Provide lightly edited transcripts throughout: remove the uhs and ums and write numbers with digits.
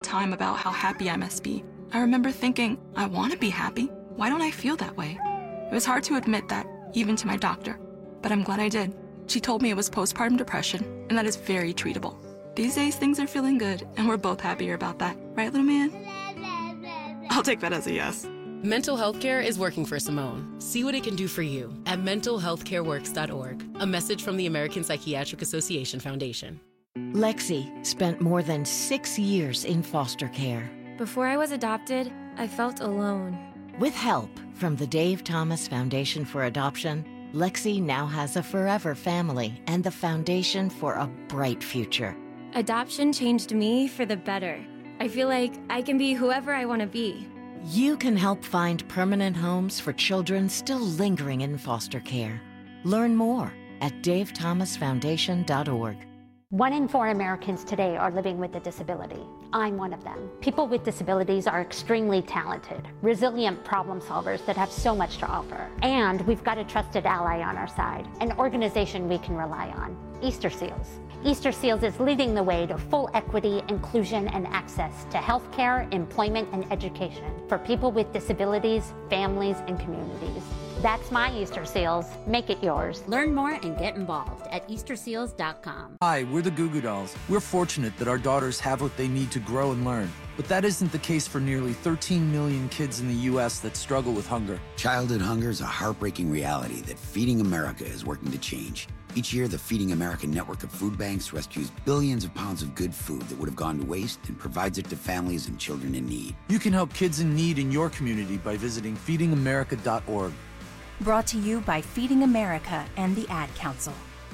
time about how happy I must be. I remember thinking, I want to be happy. Why don't I feel that way? It was hard to admit that, even to my doctor. But I'm glad I did. She told me it was postpartum depression, and that is very treatable. These days, things are feeling good, and we're both happier about that. Right, little man? I'll take that as a yes. Mental health care is working for Simone. See what it can do for you at mentalhealthcareworks.org. A message from the American Psychiatric Association Foundation. Lexi spent more than 6 years in foster care. Before I was adopted, I felt alone. With help from the Dave Thomas Foundation for Adoption, Lexi now has a forever family and the foundation for a bright future. Adoption changed me for the better. I feel like I can be whoever I want to be. You can help find permanent homes for children still lingering in foster care. Learn more at davethomasfoundation.org. 1 in 4 Americans today are living with a disability. I'm one of them. People with disabilities are extremely talented, resilient problem solvers that have so much to offer. And we've got a trusted ally on our side, an organization we can rely on, Easter Seals. Easter Seals is leading the way to full equity, inclusion, and access to healthcare, employment, and education for people with disabilities, families, and communities. That's my Easter Seals. Make it yours. Learn more and get involved at easterseals.com. Hi, we're the Goo Goo Dolls. We're fortunate that our daughters have what they need to grow and learn. But that isn't the case for nearly 13 million kids in the U.S. that struggle with hunger. Childhood hunger is a heartbreaking reality that Feeding America is working to change. Each year, the Feeding America network of food banks rescues billions of pounds of good food that would have gone to waste and provides it to families and children in need. You can help kids in need in your community by visiting feedingamerica.org. Brought to you by Feeding America and the Ad Council.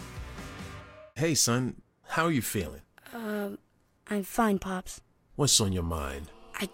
Hey, son, how are you feeling? I'm fine, Pops. What's on your mind?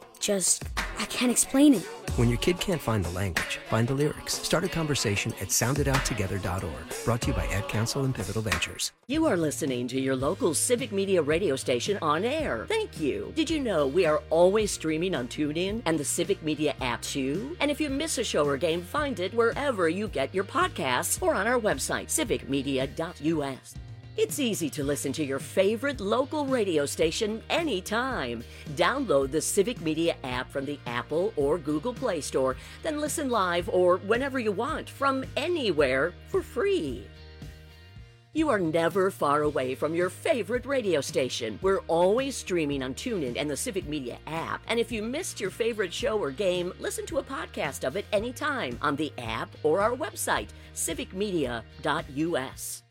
I can't explain it. When your kid can't find the language, find the lyrics. Start a conversation at sounditouttogether.org. Brought to you by Ad Council and Pivotal Ventures. You are listening to your local Civic Media radio station on air. Thank you. Did you know we are always streaming on TuneIn and the Civic Media app too? And if you miss a show or game, find it wherever you get your podcasts or on our website, civicmedia.us. It's easy to listen to your favorite local radio station anytime. Download the Civic Media app from the Apple or Google Play Store, then listen live or whenever you want from anywhere for free. You are never far away from your favorite radio station. We're always streaming on TuneIn and the Civic Media app. And if you missed your favorite show or game, listen to a podcast of it anytime on the app or our website, civicmedia.us.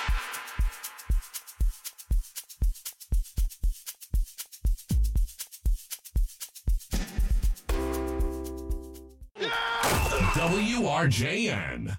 WRJN.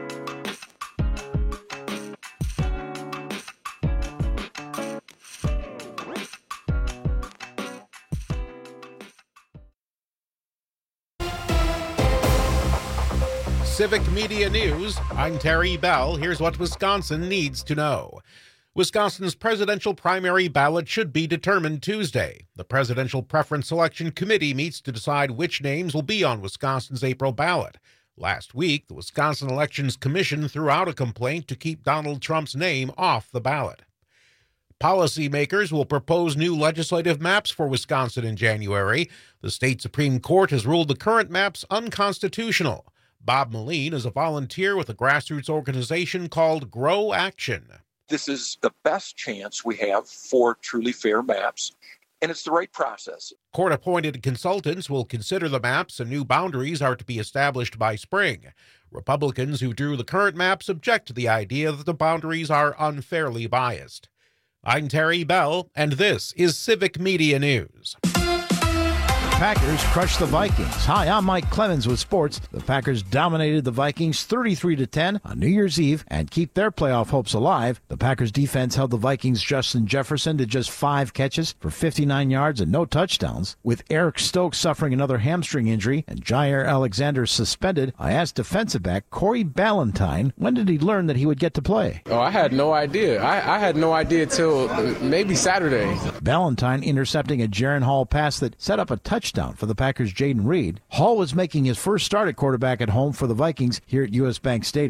Civic Media News. I'm Terry Bell. Here's what Wisconsin needs to know. Wisconsin's presidential primary ballot should be determined Tuesday. The Presidential Preference Selection Committee meets to decide which names will be on Wisconsin's April ballot. Last week, the Wisconsin Elections Commission threw out a complaint to keep Donald Trump's name off the ballot. Policymakers will propose new legislative maps for Wisconsin in January. The state Supreme Court has ruled the current maps unconstitutional. Bob Moline is a volunteer with a grassroots organization called Grow Action. This is the best chance we have for truly fair maps, and it's the right process. Court-appointed consultants will consider the maps, and new boundaries are to be established by spring. Republicans who drew the current maps object to the idea that the boundaries are unfairly biased. I'm Terry Bell, and this is Civic Media News. Packers crushed the Vikings. Hi, I'm Mike Clemens with sports. The Packers dominated the Vikings 33-10 on New Year's Eve and keep their playoff hopes alive. The Packers defense held the Vikings' Justin Jefferson to just 5 catches for 59 yards and no touchdowns. With Eric Stokes suffering another hamstring injury and Jair Alexander suspended, I asked defensive back Corey Ballantyne, when did he learn that he would get to play? Oh, I had no idea. I had no idea till maybe Saturday. Ballantyne intercepting a Jaron Hall pass that set up a touchdown for the Packers' Jaden Reed. Hall was making his first start at quarterback at home for the Vikings here at U.S. Bank Stadium.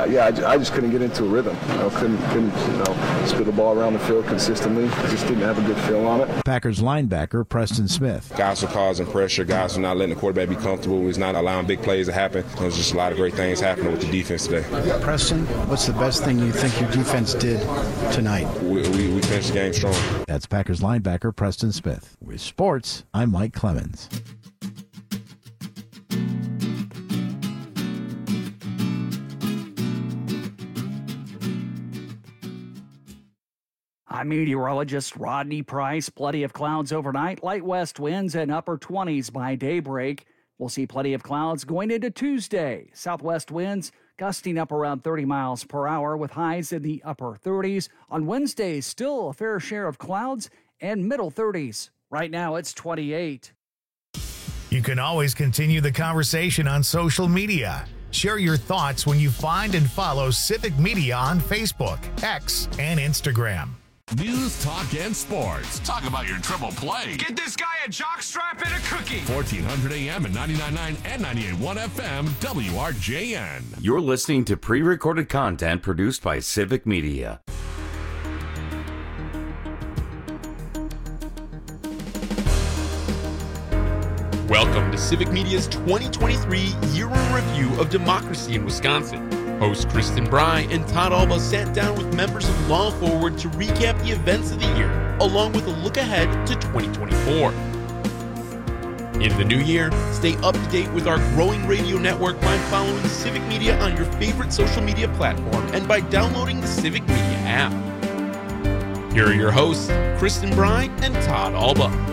I just couldn't get into a rhythm. Couldn't spit the ball around the field consistently. Just didn't have a good feel on it. Packers linebacker Preston Smith. Guys were causing pressure. Guys were not letting the quarterback be comfortable. He's not allowing big plays to happen. There's just a lot of great things happening with the defense today. Preston, what's the best thing you think your defense did tonight? We finished the game strong. That's Packers linebacker Preston Smith. With sports, I'm Mike Clemens. I'm meteorologist Rodney Price. Plenty of clouds overnight, light west winds and upper 20s by daybreak. We'll see plenty of clouds going into Tuesday. Southwest winds gusting up around 30 miles per hour with highs in the upper 30s. On Wednesday, still a fair share of clouds and middle 30s. Right now, it's 28. You can always continue the conversation on social media. Share your thoughts when you find and follow Civic Media on Facebook, X, and Instagram. News, talk, and sports. Talk about your triple play. Get this guy a jockstrap and a cookie. 1400 AM and 99.9 and 98.1 FM, WRJN. You're listening to pre-recorded content produced by Civic Media. Welcome to Civic Media's 2023 Year in Review of Democracy in Wisconsin. Hosts Kristen Bry and Todd Alba sat down with members of Law Forward to recap the events of the year, along with a look ahead to 2024. In the new year, stay up to date with our growing radio network by following Civic Media on your favorite social media platform and by downloading the Civic Media app. Here are your hosts, Kristen Bry and Todd Alba.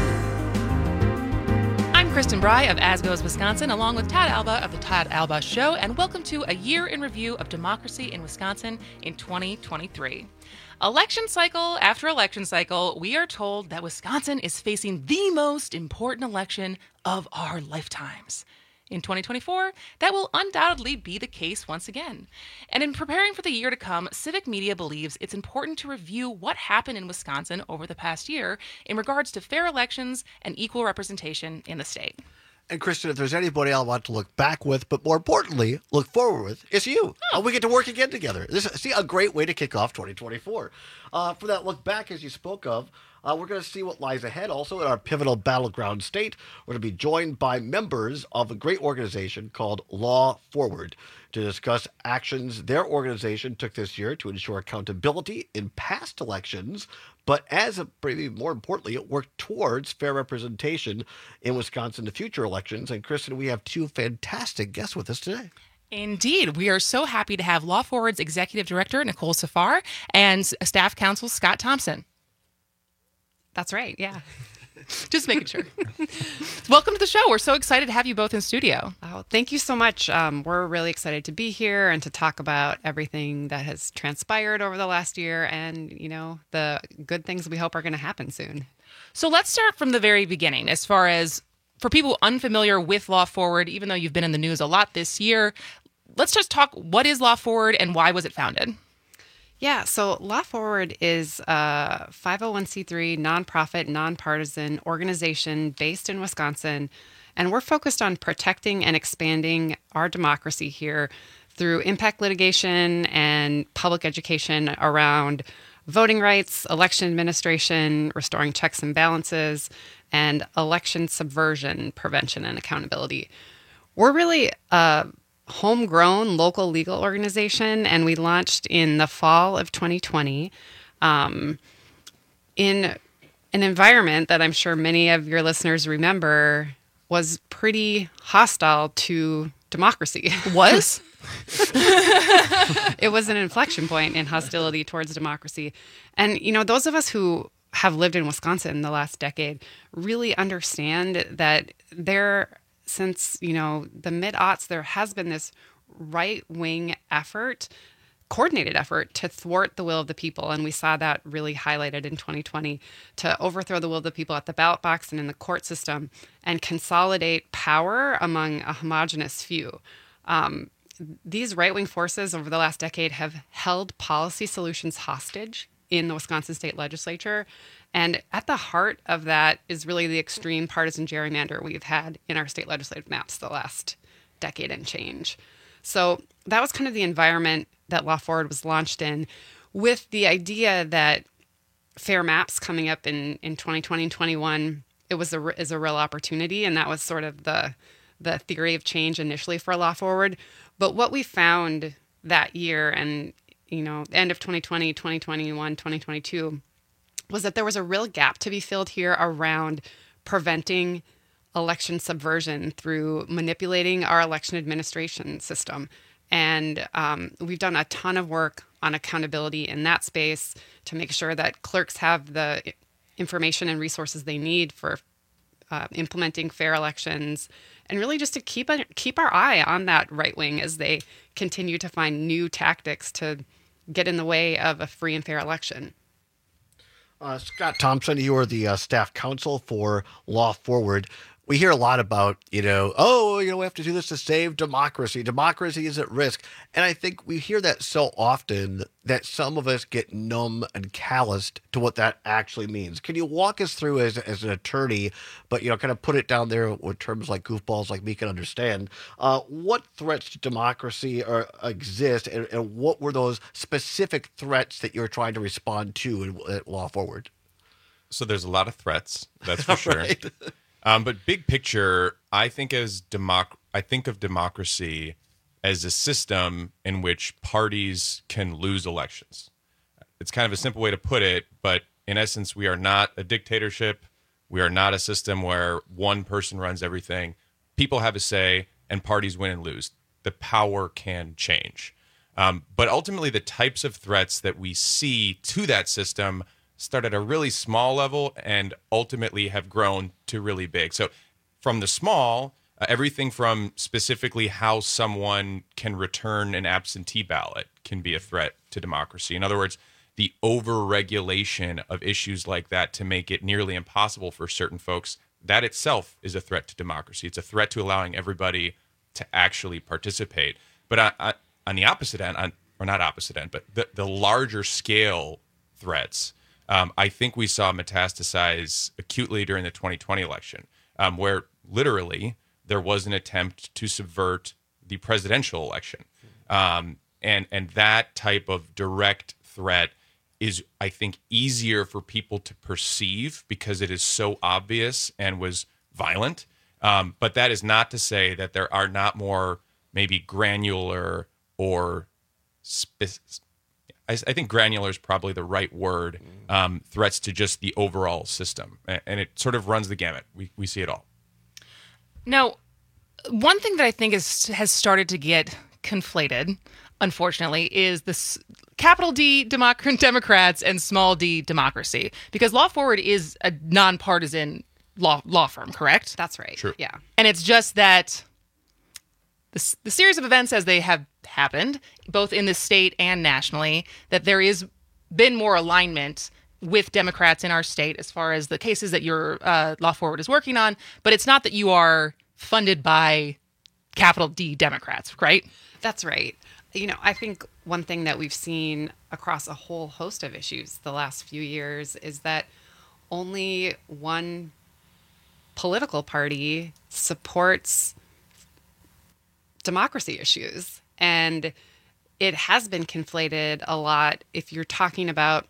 Kristen Bry of As Goes Wisconsin, along with Todd Alba of The Todd Alba Show, and welcome to a year in review of democracy in Wisconsin in 2023. Election cycle after election cycle, we are told that Wisconsin is facing the most important election of our lifetimes. In 2024, that will undoubtedly be the case once again. And in preparing for the year to come, Civic Media believes it's important to review what happened in Wisconsin over the past year in regards to fair elections and equal representation in the state. And Kristen, if there's anybody I want to look back with, but more importantly, look forward with, it's you. Oh. And we get to work again together. This is a great way to kick off 2024. For that look back, as you spoke of, we're going to see what lies ahead. Also, in our pivotal battleground state, we're going to be joined by members of a great organization called Law Forward to discuss actions their organization took this year to ensure accountability in past elections, but maybe more importantly, it worked towards fair representation in Wisconsin to future elections. And Kristen, we have two fantastic guests with us today. Indeed. We are so happy to have Law Forward's Executive Director, Nicole Safar, and Staff Counsel, Scott Thompson. That's right, yeah. Just making sure. Welcome to the show. We're so excited to have you both in studio. Oh, thank you so much. We're really excited to be here and to talk about everything that has transpired over the last year and, the good things we hope are going to happen soon. So let's start from the very beginning. As far as for people unfamiliar with Law Forward, even though you've been in the news a lot this year, let's just talk, what is Law Forward and why was it founded? Yeah, so Law Forward is a 501c3 nonprofit, nonpartisan organization based in Wisconsin, and we're focused on protecting and expanding our democracy here through impact litigation and public education around voting rights, election administration, restoring checks and balances, and election subversion prevention and accountability. We're really homegrown local legal organization, and we launched in the fall of 2020 in an environment that I'm sure many of your listeners remember was pretty hostile to democracy. Was? It was an inflection point in hostility towards democracy. And, those of us who have lived in Wisconsin the last decade really understand that since, the mid-aughts, there has been this right-wing coordinated effort to thwart the will of the people. And we saw that really highlighted in 2020 to overthrow the will of the people at the ballot box and in the court system and consolidate power among a homogenous few. These right-wing forces over the last decade have held policy solutions hostage in the Wisconsin state legislature. And at the heart of that is really the extreme partisan gerrymander we've had in our state legislative maps the last decade and change. So that was kind of the environment that Law Forward was launched in, with the idea that fair maps coming up in 2020 and 21, it was is a real opportunity. And that was sort of the theory of change initially for Law Forward. But what we found that year and, end of 2020, 2021, 2022, was that there was a real gap to be filled here around preventing election subversion through manipulating our election administration system. And we've done a ton of work on accountability in that space to make sure that clerks have the information and resources they need for implementing fair elections, and really just to keep our eye on that right wing as they continue to find new tactics to get in the way of a free and fair election. Scott Thompson, you are the staff counsel for Law Forward. We hear a lot about, we have to do this to save democracy. Democracy is at risk. And I think we hear that so often that some of us get numb and calloused to what that actually means. Can you walk us through as an attorney, but, kind of put it down there with terms like goofballs like me can understand, what threats to democracy exist and what were those specific threats that you're trying to respond to at Law Forward? So there's a lot of threats, that's for sure. Right. But big picture, I think of democracy as a system in which parties can lose elections. It's kind of a simple way to put it, but in essence, we are not a dictatorship. We are not a system where one person runs everything. People have a say, and parties win and lose. The power can change. But ultimately, the types of threats that we see to that system start at a really small level and ultimately have grown to really big. So from the small, everything from specifically how someone can return an absentee ballot can be a threat to democracy. In other words, the over-regulation of issues like that to make it nearly impossible for certain folks, that itself is a threat to democracy. It's a threat to allowing everybody to actually participate. But on the opposite end, or not opposite end, but the larger scale threats, I think we saw metastasize acutely during the 2020 election, where literally there was an attempt to subvert the presidential election. And that type of direct threat is, I think, easier for people to perceive because it is so obvious and was violent. But that is not to say that there are not more maybe granular or I think granular is probably the right word, threats to just the overall system. And it sort of runs the gamut. We see it all. Now, one thing that I think has started to get conflated, unfortunately, is this capital D Democrats and small d democracy. Because Law Forward is a nonpartisan law firm, correct? That's right. True. Yeah. And it's just that the series of events as they have happened, both in the state and nationally, that there is been more alignment with Democrats in our state as far as the cases that your Law Forward is working on. But it's not that you are funded by capital D Democrats, right? That's right. I think one thing that we've seen across a whole host of issues the last few years is that only one political party supports democracy issues. And it has been conflated a lot if you're talking about,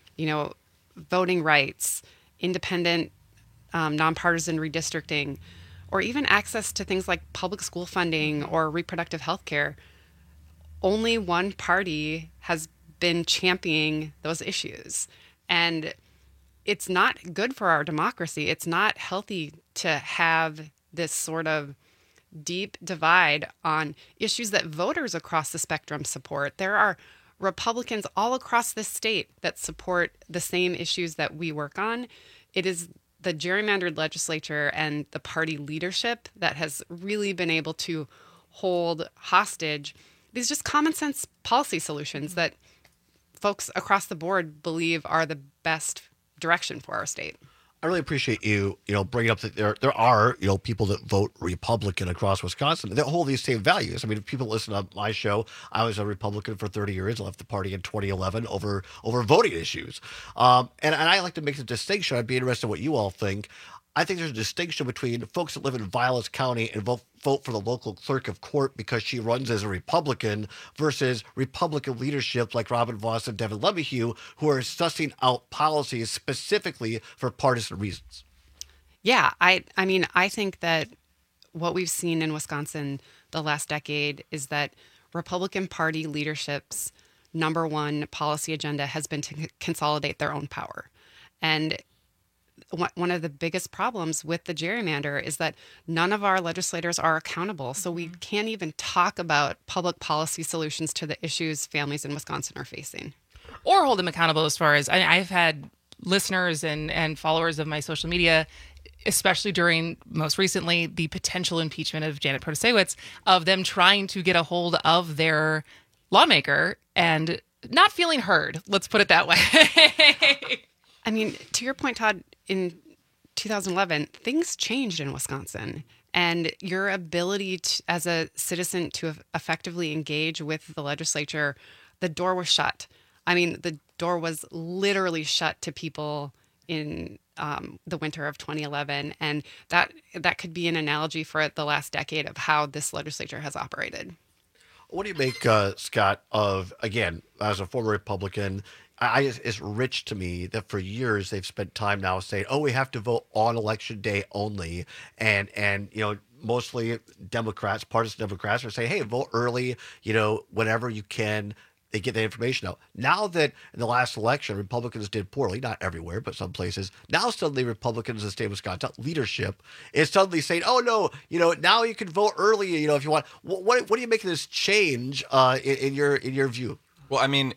voting rights, independent, nonpartisan redistricting, or even access to things like public school funding or reproductive health care. Only one party has been championing those issues. And it's not good for our democracy. It's not healthy to have this sort of deep divide on issues that voters across the spectrum support. There are Republicans all across this state that support the same issues that we work on. It is the gerrymandered legislature and the party leadership that has really been able to hold hostage these just common sense policy solutions that folks across the board believe are the best direction for our state. I really appreciate you, bringing up that there are, people that vote Republican across Wisconsin that hold these same values. I mean, if people listen to my show, I was a Republican for 30 years, left the party in 2011 over voting issues. And I like to make the distinction. I'd be interested in what you all think. I think there's a distinction between folks that live in Vilas County and vote for the local clerk of court because she runs as a Republican versus Republican leadership like Robin Vos and Devin LeMahieu, who are sussing out policies specifically for partisan reasons. Yeah, I mean, I think that what we've seen in Wisconsin the last decade is that Republican Party leadership's number one policy agenda has been to consolidate their own power. And one of the biggest problems with the gerrymander is that none of our legislators are accountable. So we can't even talk about public policy solutions to the issues families in Wisconsin are facing. Or hold them accountable as far as I've had listeners and followers of my social media, especially during most recently the potential impeachment of Janet Protasiewicz, of them trying to get a hold of their lawmaker and not feeling heard. Let's put it that way. I mean, to your point, Todd, in 2011, things changed in Wisconsin. And your ability to, as a citizen to effectively engage with the legislature, the door was shut. I mean, the door was literally shut to people in the winter of 2011. And that could be an analogy for the last decade of how this legislature has operated. What do you make, Scott, of, again, as a former Republican, it's rich to me that for years they've spent time now saying, oh, we have to vote on election day only. And you know, mostly Democrats, partisan Democrats are saying, hey, vote early, you know, whenever you can. They get that information out. Now that in the last election, Republicans did poorly, not everywhere, but some places, now suddenly Republicans in the state of Wisconsin, leadership, is suddenly saying, oh, no, you know, now you can vote early, you know, if you want. What do you make of this change in your view? Well, I mean,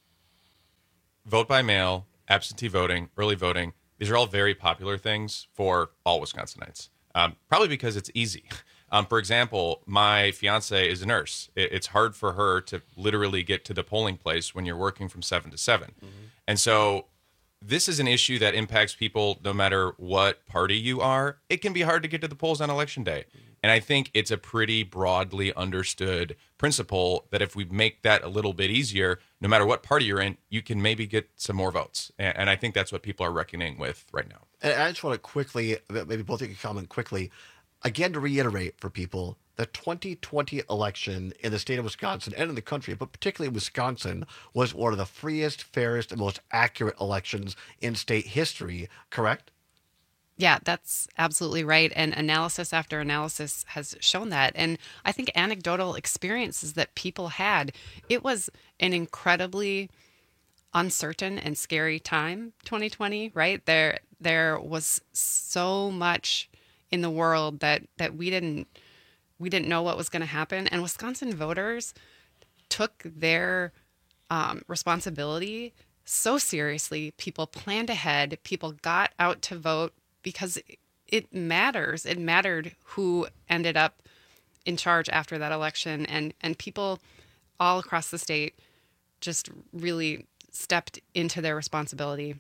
vote by mail, absentee voting, early voting, these are all very popular things for all Wisconsinites, probably because it's easy. For example, my fiance is a nurse. It's hard for her to literally get to the polling place when you're working from 7 to 7. Mm-hmm. And so this is an issue that impacts people no matter what party you are. It can be hard to get to the polls on election day. Mm-hmm. And I think it's a pretty broadly understood principle that if we make that a little bit easier, no matter what party you're in, you can maybe get some more votes. And I think that's what people are reckoning with right now. And I just want to quickly, maybe both of you can comment quickly, again, to reiterate for people, the 2020 election in the state of Wisconsin and in the country, but particularly Wisconsin, was one of the freest, fairest, and most accurate elections in state history, correct? Yeah, that's absolutely right. And analysis after analysis has shown that. And I think anecdotal experiences that people had, it was an incredibly uncertain and scary time, 2020, right? There was so much in the world that we didn't know what was going to happen. And Wisconsin voters took their responsibility so seriously. People planned ahead. People got out to vote because it matters. It mattered who ended up in charge after that election. And people all across the state just really stepped into their responsibility.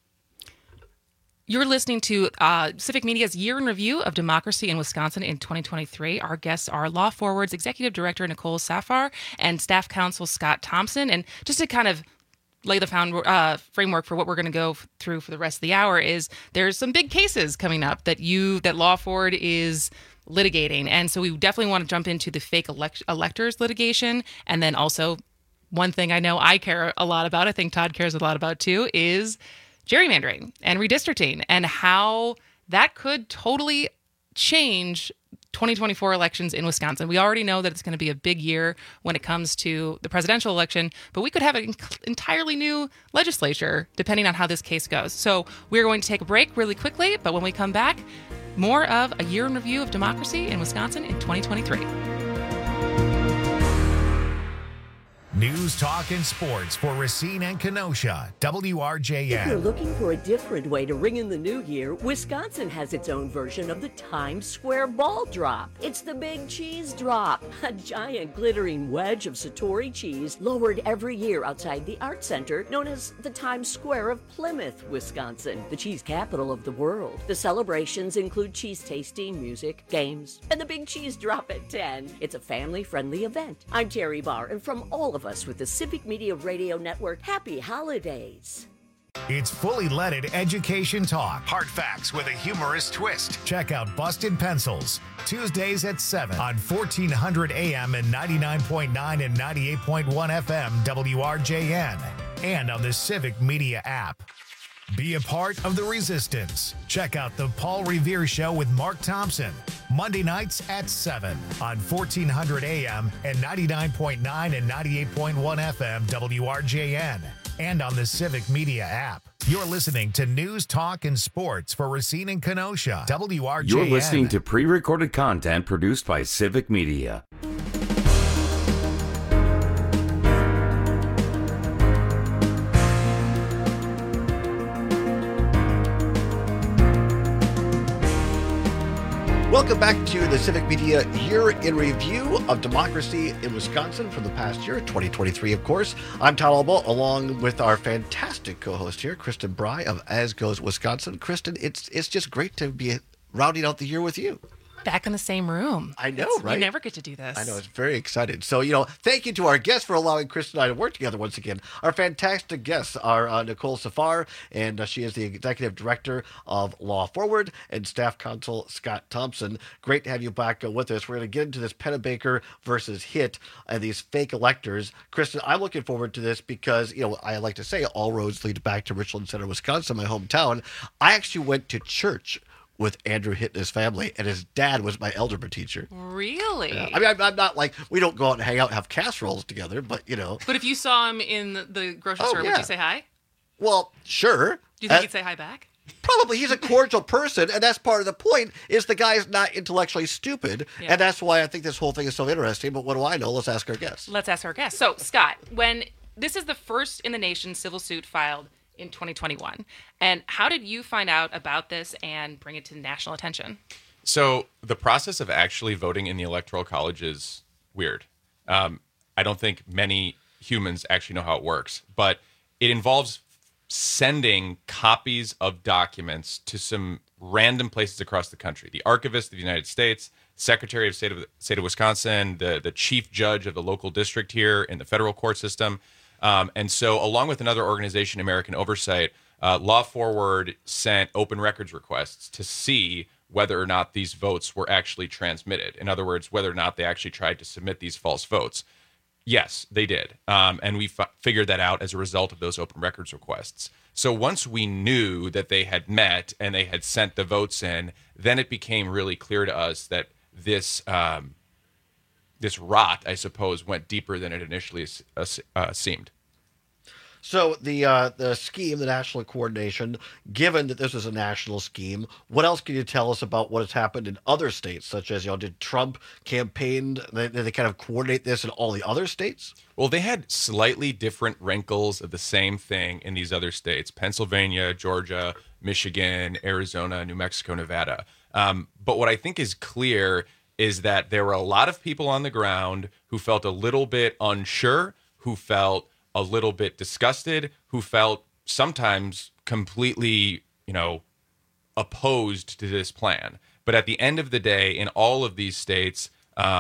You're listening to Civic Media's Year in Review of Democracy in Wisconsin in 2023. Our guests are Law Forward's Executive Director Nicole Safar and Staff Counsel Scott Thompson. And just to kind of lay the framework for what we're going to go through for the rest of the hour is there's some big cases coming up that Law Forward is litigating. And so we definitely want to jump into the fake electors litigation. And then also one thing I know I care a lot about, I think Todd cares a lot about too, is gerrymandering and redistricting and how that could totally change 2024 elections in Wisconsin. We already know that it's going to be a big year when it comes to the presidential election, but we could have an entirely new legislature depending on how this case goes. So we're going to take a break really quickly, but when we come back, more of a year in review of democracy in Wisconsin in 2023. News, talk, and sports for Racine and Kenosha, WRJN. If you're looking for a different way to ring in the new year, Wisconsin has its own version of the Times Square ball drop. It's the Big Cheese Drop, a giant glittering wedge of Satori cheese lowered every year outside the Art Center, known as the Times Square of Plymouth, Wisconsin, the cheese capital of the world. The celebrations include cheese tasting, music, games, and the Big Cheese Drop at 10. It's a family-friendly event. I'm Terry Barr, and from all of us with the Civic Media Radio Network, happy holidays. It's fully leaded education talk. Hard facts with a humorous twist. Check out Busted Pencils, Tuesdays at 7 on 1400 AM and 99.9 and 98.1 FM WRJN, and on the Civic Media app. Be a part of the resistance. Check out The Paul Revere Show with Mark Thompson, Monday nights at 7 on 1400 AM and 99.9 and 98.1 FM WRJN, and on the Civic Media app. You're listening to News, Talk, and Sports for Racine and Kenosha, WRJN. You're listening to pre-recorded content produced by Civic Media. Welcome back to the Civic Media Year in Review of Democracy in Wisconsin from the past year, 2023, of course. I'm Todd Alba, along with our fantastic co-host here, Kristen Bry of As Goes Wisconsin. Kristen, it's just great to be rounding out the year with you. Back in the same room. I know, right? You never get to do this. I know, it's very excited. So, thank you to our guests for allowing Kristen and I to work together once again. Our fantastic guests are Nicole Safar, and she is the Executive Director of Law Forward, and Staff Counsel Scott Thompson. Great to have you back with us. We're going to get into this Pennebaker versus Hitt and these fake electors. Kristen, I'm looking forward to this because, I like to say all roads lead back to Richland Center, Wisconsin, my hometown. I actually went to church with Andrew Hitt and his family, and his dad was my algebra teacher. Really? Yeah. I mean, I'm not like, we don't go out and hang out and have casseroles together, but But if you saw him in the grocery store, would you say hi? Well, sure. Do you think he'd say hi back? Probably. He's a cordial person, and that's part of the point, is the guy's not intellectually stupid, and that's why I think this whole thing is so interesting. But what do I know? Let's ask our guests. Let's ask our guests. So, Scott, when this is the first in the nation civil suit filed in 2021. And how did you find out about this and bring it to national attention? So the process of actually voting in the Electoral College is weird. I don't think many humans actually know how it works, but it involves sending copies of documents to some random places across the country. The Archivist of the United States, Secretary of State of Wisconsin, the chief judge of the local district here in the federal court system. And so along with another organization, American Oversight, Law Forward sent open records requests to see whether or not these votes were actually transmitted. In other words, whether or not they actually tried to submit these false votes. Yes, they did. And we figured that out as a result of those open records requests. So once we knew that they had met and they had sent the votes in, then it became really clear to us that this rot, I suppose, went deeper than it initially seemed. So the scheme, the national coordination, given that this is a national scheme, what else can you tell us about what has happened in other states, such as, did Trump campaign, did they kind of coordinate this in all the other states? Well, they had slightly different wrinkles of the same thing in these other states: Pennsylvania, Georgia, Michigan, Arizona, New Mexico, Nevada. But what I think is clear is that there were a lot of people on the ground who felt a little bit unsure, who felt a little bit disgusted, who felt sometimes completely, opposed to this plan. But at the end of the day, in all of these states,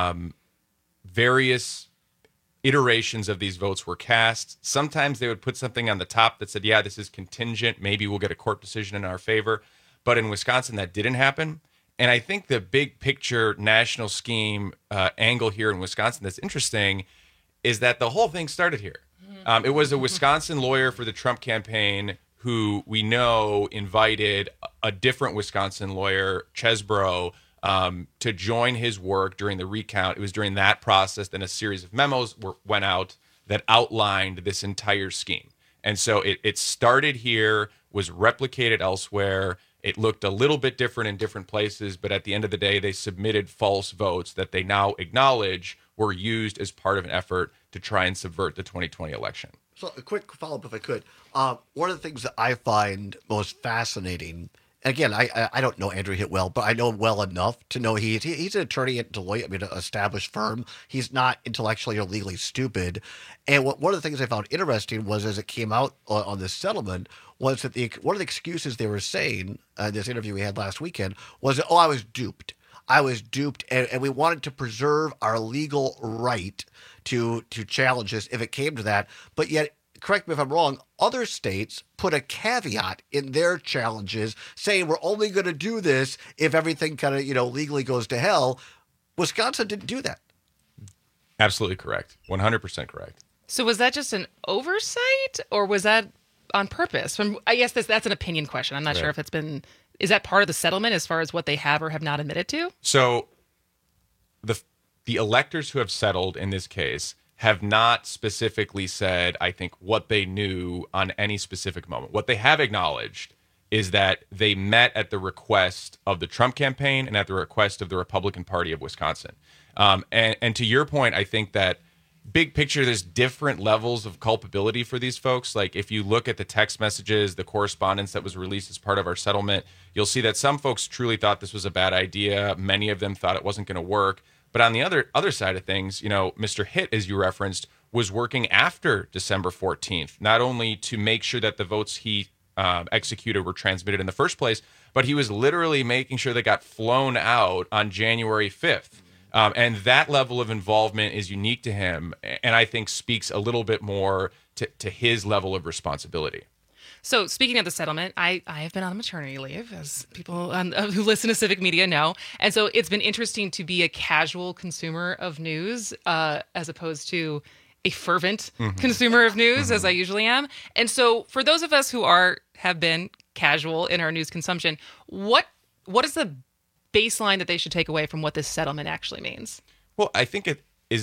various iterations of these votes were cast. Sometimes they would put something on the top that said, yeah, this is contingent. Maybe we'll get a court decision in our favor. But in Wisconsin, that didn't happen. And I think the big picture national scheme angle here in Wisconsin that's interesting is that the whole thing started here. It was a Wisconsin lawyer for the Trump campaign who we know invited a different Wisconsin lawyer, Chesbrough, to join his work during the recount. It was during that process that a series of memos went out that outlined this entire scheme. And so it started here, was replicated elsewhere. It looked a little bit different in different places, but at the end of the day, they submitted false votes that they now acknowledge were used as part of an effort to try and subvert the 2020 election. So a quick follow-up, if I could. One of the things that I find most fascinating, again, I don't know Andrew Hitt well, but I know him well enough to know he's an attorney at Deloitte, an established firm. He's not intellectually or legally stupid. And one of the things I found interesting was, as it came out on this settlement, was that one of the excuses they were saying in this interview we had last weekend was that, I was duped. I was duped, and we wanted to preserve our legal right to challenge this if it came to that. But yet correct me if I'm wrong, other states put a caveat in their challenges saying we're only going to do this if everything kind of, legally goes to hell. Wisconsin didn't do that. Absolutely correct. 100% correct. So was that just an oversight, or was that on purpose? I guess that's an opinion question. I'm not sure if is that part of the settlement as far as what they have or have not admitted to? So the electors who have settled in this case have not specifically said, I think, what they knew on any specific moment. What they have acknowledged is that they met at the request of the Trump campaign and at the request of the Republican Party of Wisconsin. And to your point, I think that big picture, there's different levels of culpability for these folks. Like if you look at the text messages, the correspondence that was released as part of our settlement, you'll see that some folks truly thought this was a bad idea. Many of them thought it wasn't going to work. But on the other side of things, Mr. Hitt, as you referenced, was working after December 14th, not only to make sure that the votes he executed were transmitted in the first place, but he was literally making sure they got flown out on January 5th. And that level of involvement is unique to him, and I think speaks a little bit more to his level of responsibility. So speaking of the settlement, I have been on maternity leave, as people who listen to Civic Media know. And so it's been interesting to be a casual consumer of news as opposed to a fervent consumer of news, as I usually am. And so for those of us who have been casual in our news consumption, what is the baseline that they should take away from what this settlement actually means? Well, I think it is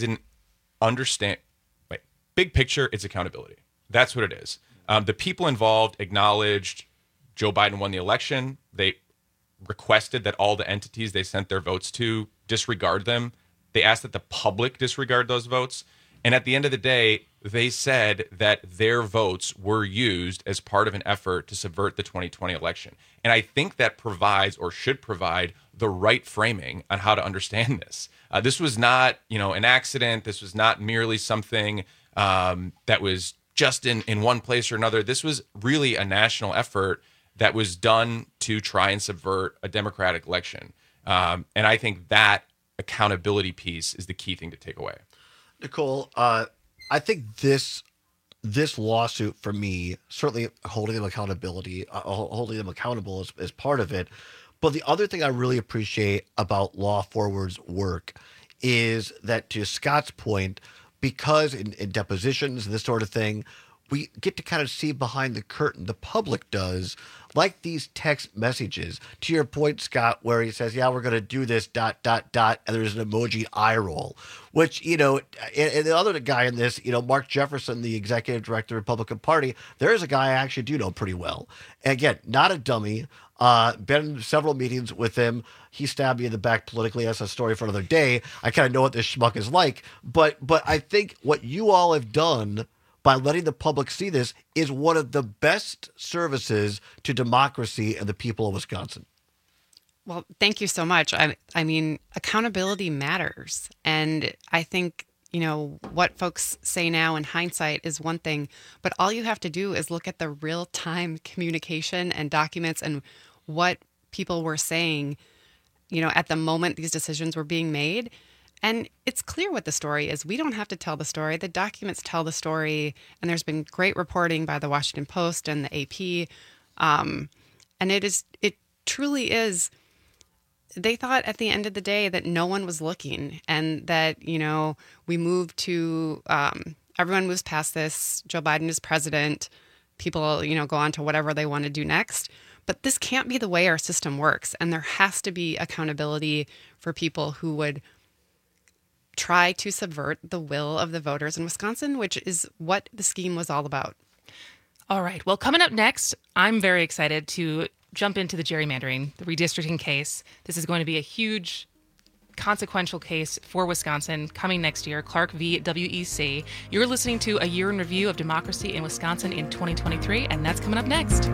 big picture, it's accountability. That's what it is. The people involved acknowledged Joe Biden won the election. They requested that all the entities they sent their votes to disregard them. They asked that the public disregard those votes. And at the end of the day, they said that their votes were used as part of an effort to subvert the 2020 election. And I think that provides, or should provide, the right framing on how to understand this. This was not, an accident. This was not merely something that was just in one place or another. This was really a national effort that was done to try and subvert a democratic election. And I think that accountability piece is the key thing to take away. Nicole, I think this lawsuit for me, certainly holding them accountable is part of it. But the other thing I really appreciate about Law Forward's work is that, to Scott's point, because in depositions and this sort of thing, we get to kind of see behind the curtain. The public does, like these text messages. To your point, Scott, where he says, yeah, we're going to do this, ... and there's an emoji eye roll, which, and the other guy in this, Mark Jefferson, the executive director of the Republican Party, there's a guy I actually do know pretty well. And again, not a dummy. Been in several meetings with him. He stabbed me in the back politically. That's a story for another day. I kind of know what this schmuck is like. But I think what you all have done by letting the public see this is one of the best services to democracy and the people of Wisconsin. Well, thank you so much. I mean, accountability matters. And I think, what folks say now in hindsight is one thing, but all you have to do is look at the real-time communication and documents and what people were saying, at the moment these decisions were being made. And it's clear what the story is. We don't have to tell the story. The documents tell the story. And there's been great reporting by the Washington Post and the AP. And it truly is. They thought at the end of the day that no one was looking, and that, we moved to, everyone moves past this. Joe Biden is president. People, go on to whatever they want to do next. But this can't be the way our system works. And there has to be accountability for people who would try to subvert the will of the voters in Wisconsin, which is what the scheme was all about. All right. Well, coming up next, I'm very excited to jump into the gerrymandering, the redistricting case. This is going to be a huge, consequential case for Wisconsin coming next year, Clark v. WEC. You're listening to A Year in Review of Democracy in Wisconsin in 2023, and that's coming up next.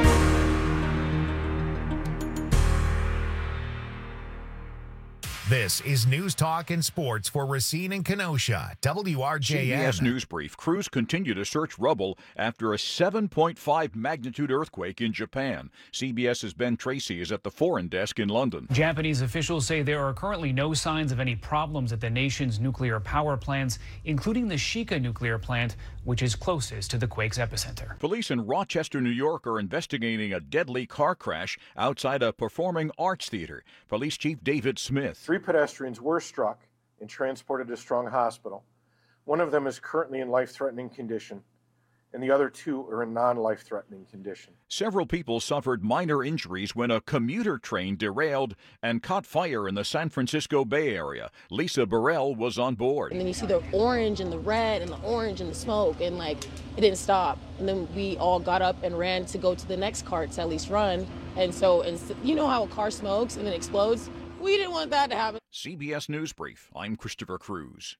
This This is News Talk and Sports for Racine and Kenosha, WRJN. CBS News Brief. Crews continue to search rubble after a 7.5 magnitude earthquake in Japan. CBS's Ben Tracy is at the foreign desk in London. Japanese officials say there are currently no signs of any problems at the nation's nuclear power plants, including the Shika nuclear plant, which is closest to the quake's epicenter. Police in Rochester, New York are investigating a deadly car crash outside a performing arts theater. Police Chief David Smith. 3 pedestrians were struck and transported to Strong Hospital. One of them is currently in life-threatening condition, and the other 2 are in non-life-threatening condition. Several people suffered minor injuries when a commuter train derailed and caught fire in the San Francisco Bay Area. Lisa Burrell was on board. And then you see the orange and the red and the orange and the smoke, and it didn't stop. And then we all got up and ran to go to the next car to at least run. And so, you know how a car smokes and then explodes? We didn't want that to happen. CBS News Brief. I'm Christopher Cruz.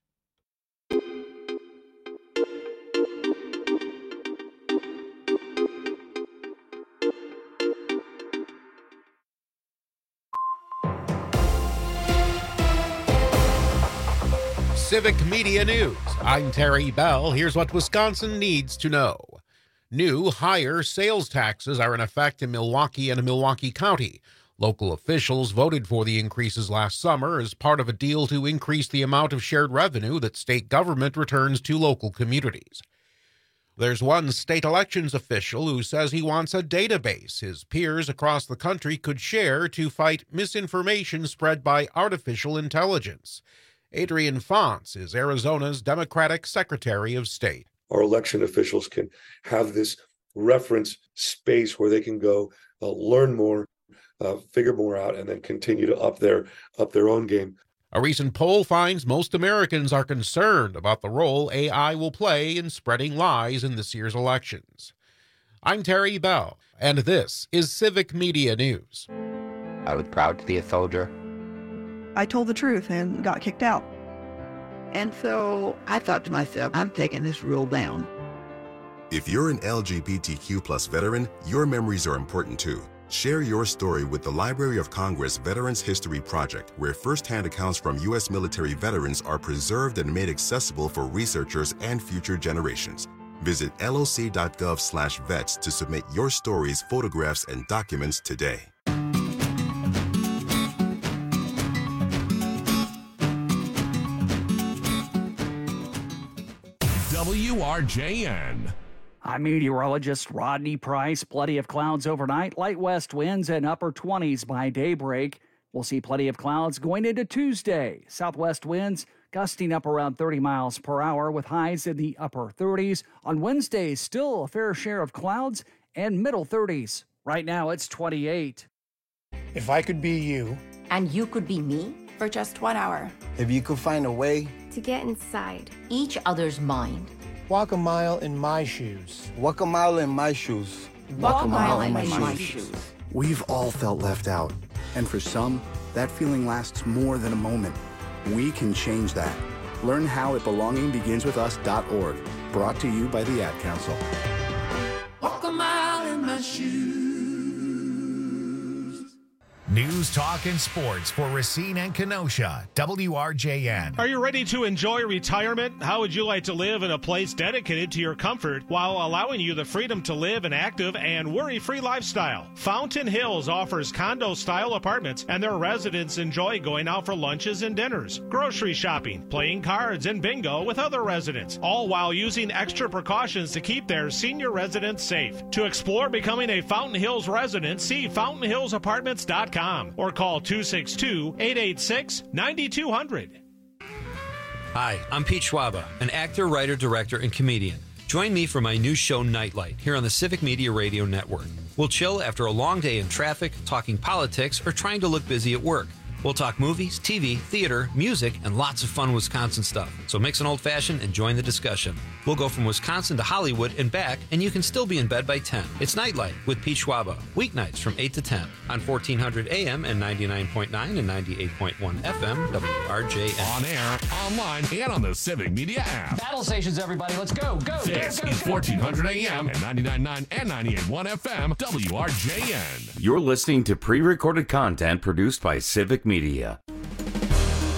Civic Media News. I'm Terry Bell. Here's what Wisconsin needs to know. New, higher sales taxes are in effect in Milwaukee and Milwaukee County. Local officials voted for the increases last summer as part of a deal to increase the amount of shared revenue that state government returns to local communities. There's one state elections official who says he wants a database his peers across the country could share to fight misinformation spread by artificial intelligence. Adrian Fonts is Arizona's Democratic Secretary of State. Our election officials can have this reference space where they can go learn more, figure more out, and then continue to up their own game. A recent poll finds most Americans are concerned about the role AI will play in spreading lies in this year's elections. I'm Terry Bell, and this is Civic Media News. I was proud to be a soldier. I told the truth and got kicked out. And so I thought to myself, I'm taking this rule down. If you're an LGBTQ+ veteran, your memories are important too. Share your story with the Library of Congress Veterans History Project, where firsthand accounts from U.S. military veterans are preserved and made accessible for researchers and future generations. Visit loc.gov/vets to submit your stories, photographs, and documents today. WRJN. I'm meteorologist Rodney Price. Plenty of clouds overnight, light west winds and upper 20s by daybreak. We'll see plenty of clouds going into Tuesday. Southwest winds gusting up around 30 miles per hour with highs in the upper 30s. On Wednesday, still a fair share of clouds and middle 30s. Right now, it's 28. If I could be you. And you could be me for just 1 hour. If you could find a way to get inside each other's mind. Walk a mile in my shoes. Walk a mile in my shoes. Walk a mile in my shoes. We've all felt left out. And for some, that feeling lasts more than a moment. We can change that. Learn how at belongingbeginswithus.org. Brought to you by the Ad Council. Walk a mile in my shoes. News, talk, and sports for Racine and Kenosha, WRJN. Are you ready to enjoy retirement? How would you like to live in a place dedicated to your comfort while allowing you the freedom to live an active and worry-free lifestyle? Fountain Hills offers condo-style apartments, and their residents enjoy going out for lunches and dinners, grocery shopping, playing cards, and bingo with other residents, all while using extra precautions to keep their senior residents safe. To explore becoming a Fountain Hills resident, see fountainhillsapartments.com. Or call 262-886-9200. Hi, I'm Pete Schwaba, an actor, writer, director, and comedian. Join me for my new show, Nightlight, here on the Civic Media Radio Network. We'll chill after a long day in traffic, talking politics, or trying to look busy at work. We'll talk movies, TV, theater, music, and lots of fun Wisconsin stuff. So mix an old-fashioned and join the discussion. We'll go from Wisconsin to Hollywood and back, and you can still be in bed by 10. It's Nightlight with Pete Schwaba, weeknights from 8 to 10 on 1400 AM and 99.9 and 98.1 FM, WRJN. On air, online, and on the Civic Media app. Battle stations, everybody. Let's go. This is 1400 AM and 99.9 and 98.1 FM, WRJN. You're listening to pre-recorded content produced by Civic Media.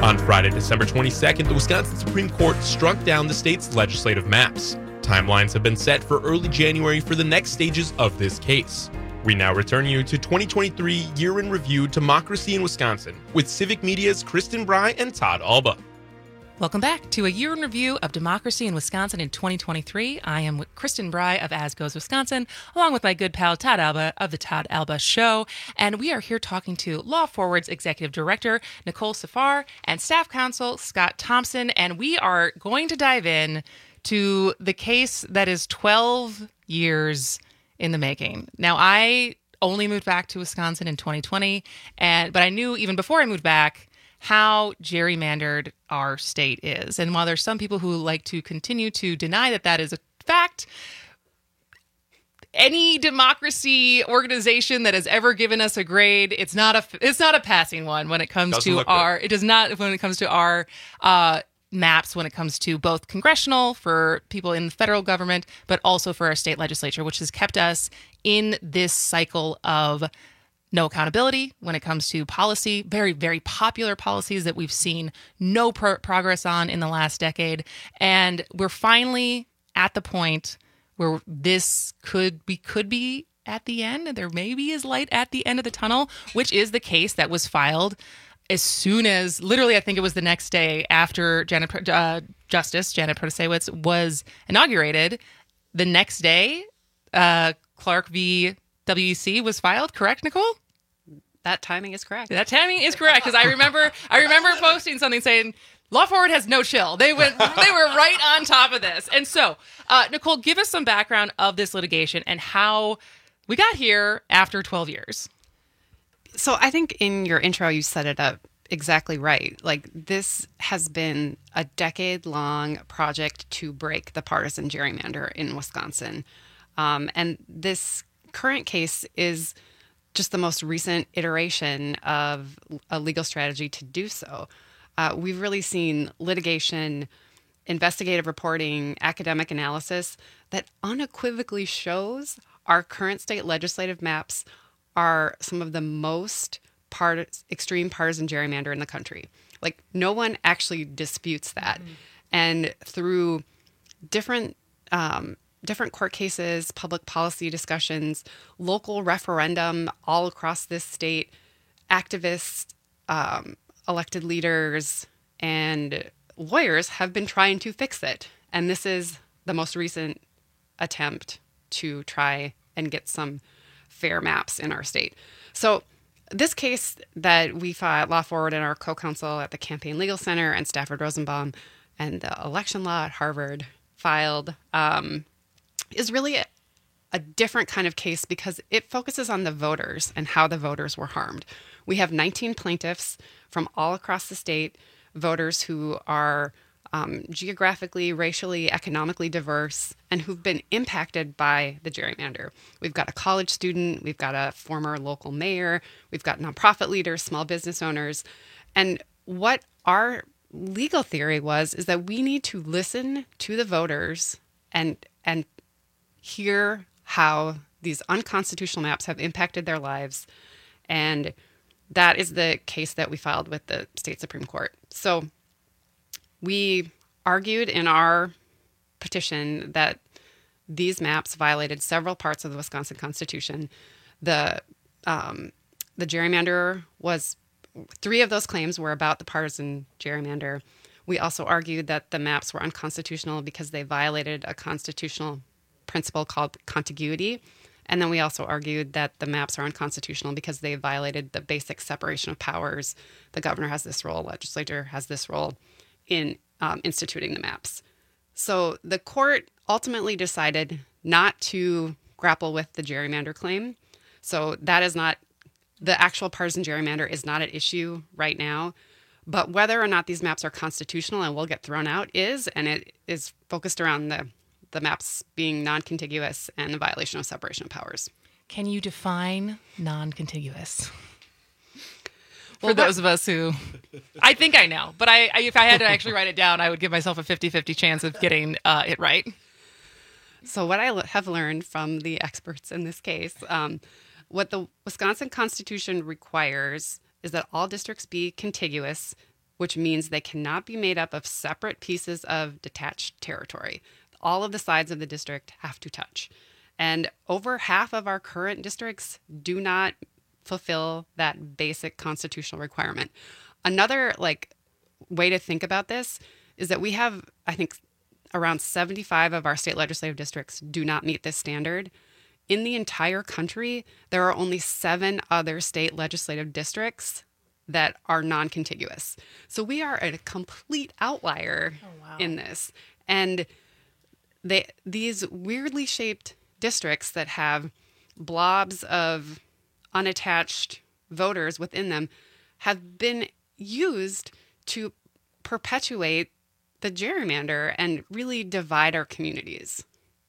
On Friday, December 22nd, the Wisconsin Supreme Court struck down the state's legislative maps. Timelines have been set for early January for the next stages of this case. We now return you to 2023 Year in Review Democracy in Wisconsin with Civic Media's Kristen Bry and Todd Alba. Welcome back to a year in review of democracy in Wisconsin in 2023. I am Kristen Bry of As Goes Wisconsin, along with my good pal Todd Alba of The Todd Alba Show. And we are here talking to Law Forward's Executive Director, Nicole Safar, and Staff Counsel, Scott Thompson. And we are going to dive in to the case that is 12 years in the making. Now, I only moved back to Wisconsin in 2020, but I knew even before I moved back how gerrymandered our state is. And while there's some people who like to continue to deny that that is a fact, any democracy organization that has ever given us a grade, it's not a passing one when it comes to our, it does not when it comes to our maps, when it comes to both congressional for people in the federal government, but also for our state legislature, which has kept us in this cycle of no accountability when it comes to policy, very, very popular policies that we've seen no progress on in the last decade. And we're finally at the point where we could be at the end, and there maybe is light at the end of the tunnel, which is the case that was filed as soon as, literally, I think it was the next day after Justice Janet Protasiewicz was inaugurated. The next day, Clark v. WEC was filed, correct, Nicole? That timing is correct. That timing is correct, because I remember posting something saying Law Forward has no chill. They were right on top of this. And so, Nicole, give us some background of this litigation and how we got here after 12 years. So I think in your intro, you set it up exactly right. Like, this has been a decade-long project to break the partisan gerrymander in Wisconsin. And this current case is just the most recent iteration of a legal strategy to do so. We've really seen litigation, investigative reporting, academic analysis that unequivocally shows our current state legislative maps are some of the most extreme partisan gerrymander in the country. Like, no one actually disputes that. Mm-hmm. And through different court cases, public policy discussions, local referendum all across this state, activists, elected leaders, and lawyers have been trying to fix it. And this is the most recent attempt to try and get some fair maps in our state. So this case that we filed, Law Forward and our co-counsel at the Campaign Legal Center and Stafford Rosenbaum and the election law at Harvard filed, is really a different kind of case because it focuses on the voters and how the voters were harmed. We have 19 plaintiffs from all across the state, voters who are geographically, racially, economically diverse, and who've been impacted by the gerrymander. We've got a college student, we've got a former local mayor, we've got nonprofit leaders, small business owners. And what our legal theory is that we need to listen to the voters and hear how these unconstitutional maps have impacted their lives. And that is the case that we filed with the state Supreme Court. So we argued in our petition that these maps violated several parts of the Wisconsin Constitution. The gerrymander was, 3 of those claims were about the partisan gerrymander. We also argued that the maps were unconstitutional because they violated a constitutional principle called contiguity. And then we also argued that the maps are unconstitutional because they violated the basic separation of powers. The governor has this role, legislature has this role in instituting the maps. So the court ultimately decided not to grapple with the gerrymander claim. So that is not, the actual partisan gerrymander is not at issue right now. But whether or not these maps are constitutional and will get thrown out is, and it is focused around the maps being non-contiguous and the violation of separation of powers. Can you define non-contiguous? For those of us who, I think I know, but if I had to actually write it down, I would give myself a 50-50 chance of getting it right. So what I have learned from the experts in this case, what the Wisconsin Constitution requires is that all districts be contiguous which means they cannot be made up of separate pieces of detached territory. All of the sides of the district have to touch. And over half of our current districts do not fulfill that basic constitutional requirement. Another way to think about this is that we have, I think, around 75 of our state legislative districts do not meet this standard. In the entire country, there are only 7 other state legislative districts that are non-contiguous. So we are a complete outlier in this. And these weirdly shaped districts that have blobs of unattached voters within them have been used to perpetuate the gerrymander and really divide our communities.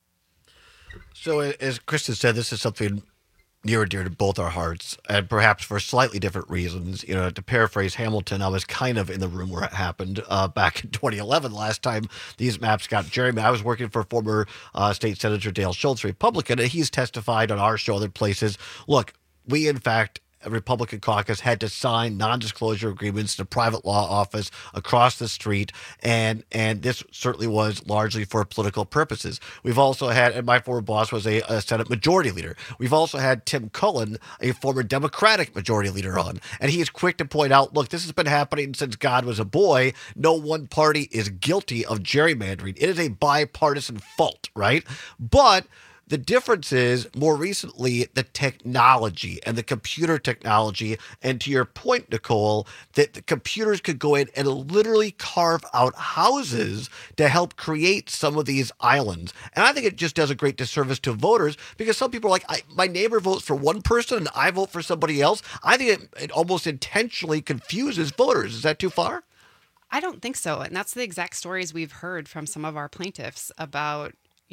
So as Kristen said, this is something near and dear to both our hearts, and perhaps for slightly different reasons. You know, to paraphrase Hamilton, I was kind of in the room where it happened back in 2011, last time these maps got gerrymandered. I was working for former State Senator Dale Schultz, Republican, and he's testified on our show, other places. Look, we, in fact, a Republican caucus had to sign non-disclosure agreements to private law office across the street, and this certainly was largely for political purposes. We've also had, and my former boss was a Senate Majority Leader. We've also had Tim Cullen, a former Democratic Majority Leader, on, and he is quick to point out, look, this has been happening since God was a boy. No one party is guilty of gerrymandering. It is a bipartisan fault, right? But the difference is, more recently, the technology and the computer technology. And to your point, Nicole, that the computers could go in and literally carve out houses to help create some of these islands. And I think it just does a great disservice to voters, because some people are like, my neighbor votes for one person and I vote for somebody else. I think it almost intentionally confuses voters. Is that too far? I don't think so. And that's the exact stories we've heard from some of our plaintiffs about,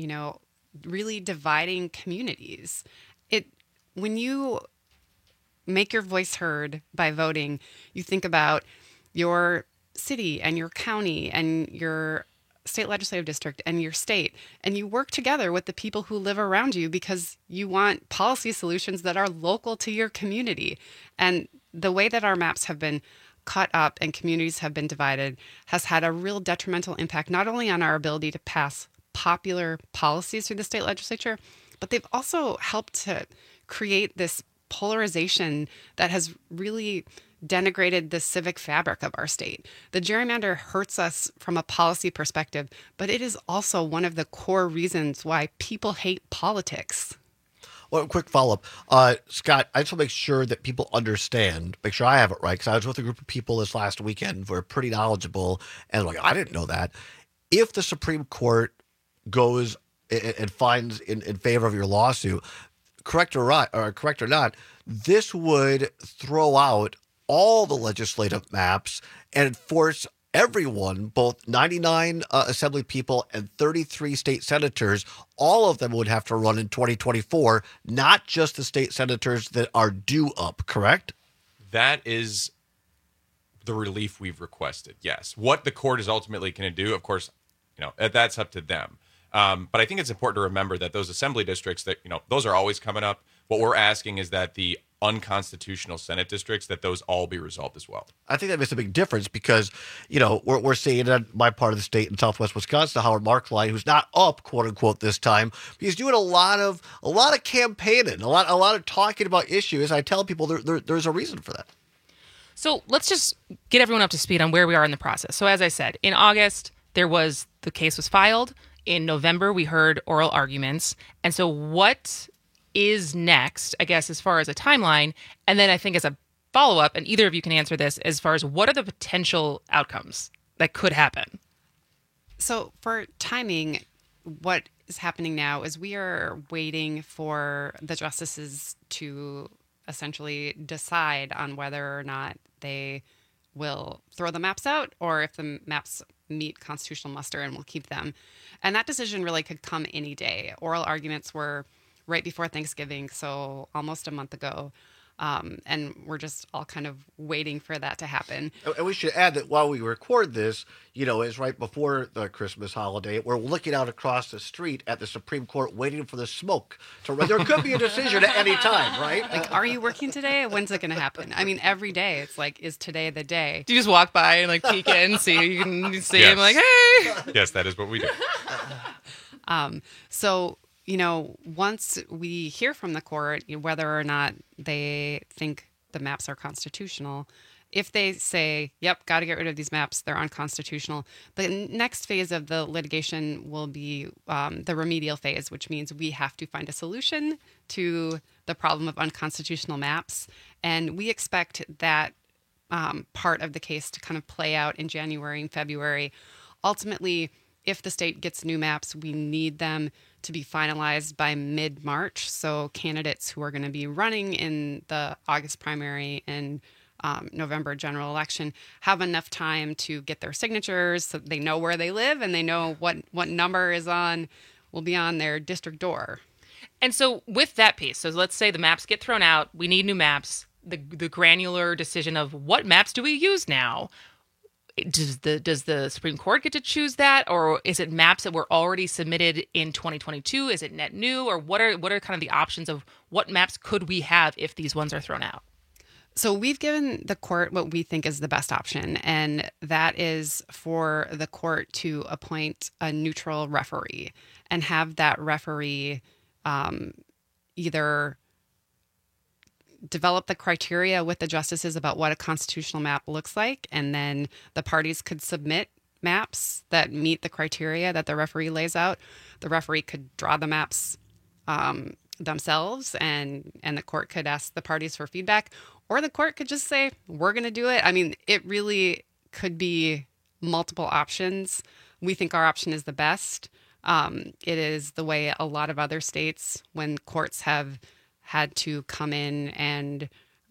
really dividing communities. When you make your voice heard by voting, you think about your city and your county and your state legislative district and your state, and you work together with the people who live around you because you want policy solutions that are local to your community. And the way that our maps have been cut up and communities have been divided has had a real detrimental impact, not only on our ability to pass popular policies through the state legislature, but they've also helped to create this polarization that has really denigrated the civic fabric of our state. The gerrymander hurts us from a policy perspective, but it is also one of the core reasons why people hate politics. Well, quick follow-up. Scott, I just want to make sure that people understand, make sure I have it right, because I was with a group of people this last weekend who are pretty knowledgeable, and like, I didn't know that. If the Supreme Court goes and finds in favor of your lawsuit, correct or not, this would throw out all the legislative maps and force everyone, both 99 assembly people and 33 state senators, all of them would have to run in 2024, not just the state senators that are due up, correct? That is the relief we've requested, yes. What the court is ultimately going to do, of course, that's up to them. But I think it's important to remember that those assembly districts that, those are always coming up. What we're asking is that the unconstitutional Senate districts, that those all be resolved as well. I think that makes a big difference because, we're seeing in my part of the state in Southwest Wisconsin, Howard Marklein, who's not up, quote unquote, this time. He's doing a lot of campaigning, a lot of talking about issues. I tell people there's a reason for that. So let's just get everyone up to speed on where we are in the process. So as I said, in August, the case was filed. In November, we heard oral arguments. And so what is next, I guess, as far as a timeline? And then I think as a follow-up, and either of you can answer this, as far as what are the potential outcomes that could happen? So for timing, what is happening now is we are waiting for the justices to essentially decide on whether or not they will throw the maps out or if the maps meet constitutional muster and will keep them. And that decision really could come any day. Oral arguments were right before Thanksgiving, so almost a month ago. And we're just all kind of waiting for that to happen. And we should add that while we record this, it's right before the Christmas holiday. We're looking out across the street at the Supreme Court waiting for the smoke to run. There could be a decision at any time, right? Like, are you working today? When's it going to happen? I mean, every day it's like, is today the day? Do you just walk by and peek in, see you can see Yes. him hey? Yes, that is what we do. So, once we hear from the court whether or not they think the maps are constitutional, if they say, yep, got to get rid of these maps, they're unconstitutional, the next phase of the litigation will be the remedial phase, which means we have to find a solution to the problem of unconstitutional maps. And we expect that part of the case to kind of play out in January and February. Ultimately, if the state gets new maps, we need them to be finalized by mid-March. So candidates who are going to be running in the August primary and November general election have enough time to get their signatures so they know where they live and they know what number will be on their district door. And so with that piece, so let's say the maps get thrown out, we need new maps, the granular decision of what maps do we use now? Does the Supreme Court get to choose that, or is it maps that were already submitted in 2022? Is it net new, or what are kind of the options of what maps could we have if these ones are thrown out? So we've given the court what we think is the best option, and that is for the court to appoint a neutral referee and have that referee either develop the criteria with the justices about what a constitutional map looks like, and then the parties could submit maps that meet the criteria that the referee lays out. The referee could draw the maps themselves, and the court could ask the parties for feedback, or the court could just say, we're going to do it. I mean, it really could be multiple options. We think our option is the best. It is the way a lot of other states, when courts have had to come in and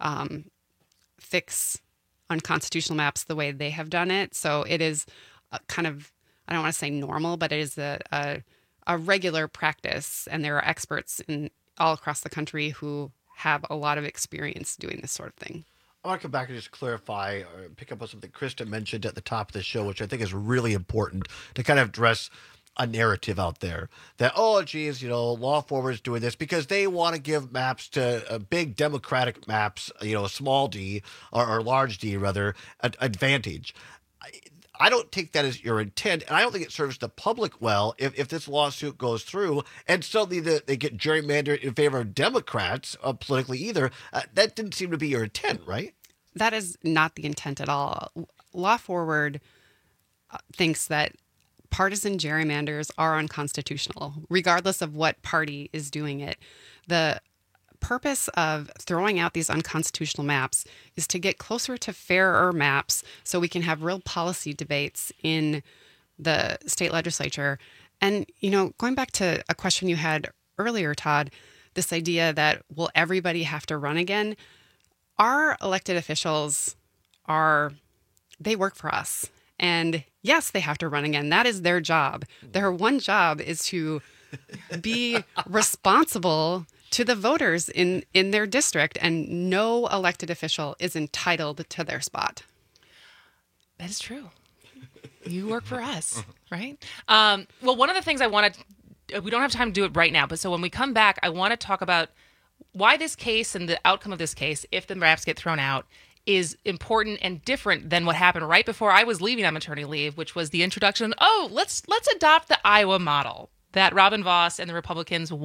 fix unconstitutional maps the way they have done it. So it is kind of, I don't want to say normal, but it is a regular practice. And there are experts all across the country who have a lot of experience doing this sort of thing. I want to come back and just clarify or pick up on something Krista mentioned at the top of the show, which I think is really important to kind of address a narrative out there that, Law Forward's doing this because they want to give maps to big Democratic maps, small d or large d rather, advantage. I don't take that as your intent, and I don't think it serves the public well if this lawsuit goes through and suddenly they get gerrymandered in favor of Democrats politically either. That didn't seem to be your intent, right? That is not the intent at all. Law Forward thinks that partisan gerrymanders are unconstitutional, regardless of what party is doing it. The purpose of throwing out these unconstitutional maps is to get closer to fairer maps so we can have real policy debates in the state legislature. And, going back to a question you had earlier, Todd, this idea that will everybody have to run again? Our elected officials they work for us. And yes, they have to run again. That is their job. Their one job is to be responsible to the voters in their district, and no elected official is entitled to their spot. That is true. You work for us, right? Well, one of the things we don't have time to do it right now, but so when we come back, I want to talk about why this case and the outcome of this case, if the maps get thrown out, is important and different than what happened right before I was leaving on maternity leave, which was the introduction, let's adopt the Iowa model that Robin Vos and the Republicans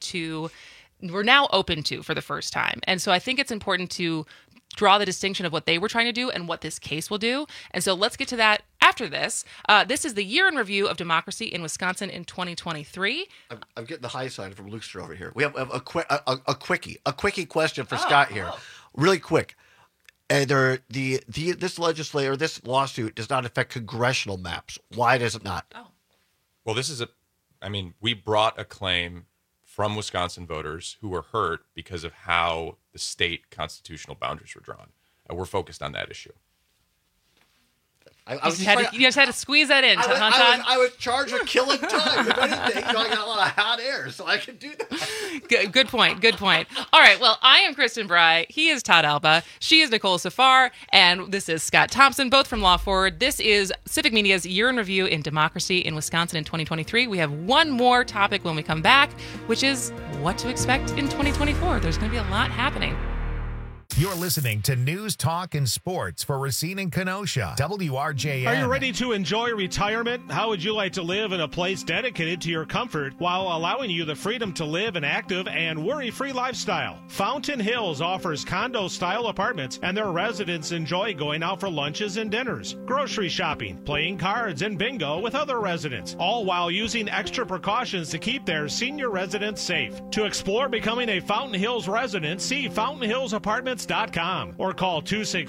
were now open to for the first time. And so I think it's important to draw the distinction of what they were trying to do and what this case will do. And so let's get to that after this. This is the year in review of democracy in Wisconsin in 2023. I'm getting the high sign from Lukester over here. We have a quickie question for Scott here. Really quick. And this lawsuit does not affect congressional maps. Why does it not? Well, we brought a claim from Wisconsin voters who were hurt because of how the state constitutional boundaries were drawn. We're focused on that issue. You just had to squeeze that in, I was charged with killing time. If anything, I got a lot of hot air, so I can do that. Good point. All right, well, I am Kristen Bry. He is Todd Alba. She is Nicole Safar. And this is Scott Thompson, both from Law Forward. This is Civic Media's Year in Review in Democracy in Wisconsin in 2023. We have one more topic when we come back, which is what to expect in 2024. There's going to be a lot happening. You're listening to News, Talk, and Sports for Racine and Kenosha, WRJN. Are you ready to enjoy retirement? How would you like to live in a place dedicated to your comfort while allowing you the freedom to live an active and worry-free lifestyle? Fountain Hills offers condo-style apartments, and their residents enjoy going out for lunches and dinners, grocery shopping, playing cards, and bingo with other residents, all while using extra precautions to keep their senior residents safe. To explore becoming a Fountain Hills resident, see fountainhillsapartments.com or call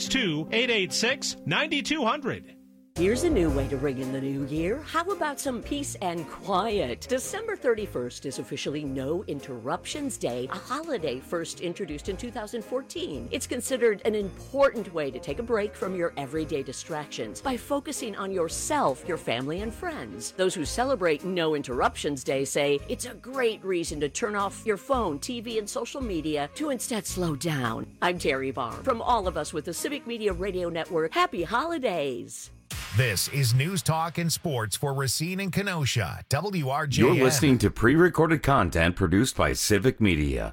262-886-9200. Here's a new way to ring in the new year. How about some peace and quiet? December 31st is officially No Interruptions Day, a holiday first introduced in 2014. It's considered an important way to take a break from your everyday distractions by focusing on yourself, your family, and friends. Those who celebrate No Interruptions Day say it's a great reason to turn off your phone, TV, and social media to instead slow down. I'm Terry Barr. From all of us with the Civic Media Radio Network, happy holidays. This is News, Talk, and Sports for Racine and Kenosha, WRJN. You're listening to pre-recorded content produced by Civic Media.